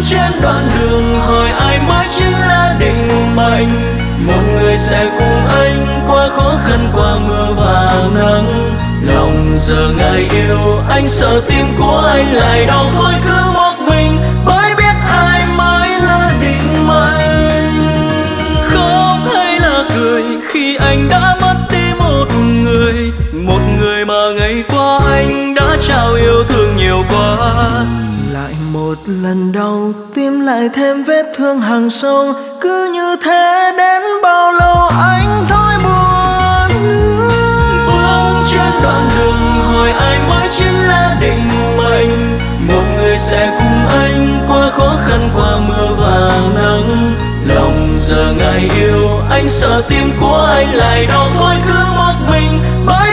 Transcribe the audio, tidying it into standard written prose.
trên đoạn đường hỏi ai mới chính là định mệnh. Một người sẽ cùng anh qua khó khăn qua mưa và nắng. Lòng giờ ngại yêu anh sợ tim của anh lại đau, thôi cứ một mình bởi biết ai mới là định mệnh. Khóc hay là cười khi anh đã mất đi một người mà ngày qua anh đã trao yêu thương nhiều quá. Lại một lần đau tim lại thêm vết thương hàng sâu, cứ như thế đến bao lâu anh thôi buồn. Bước trên đoạn đường hỏi ai mới chính là định mệnh. Một người sẽ cùng anh qua khó khăn qua mưa và nắng. Lòng giờ ngại yêu anh sợ tim của anh lại đau, thôi cứ một mình.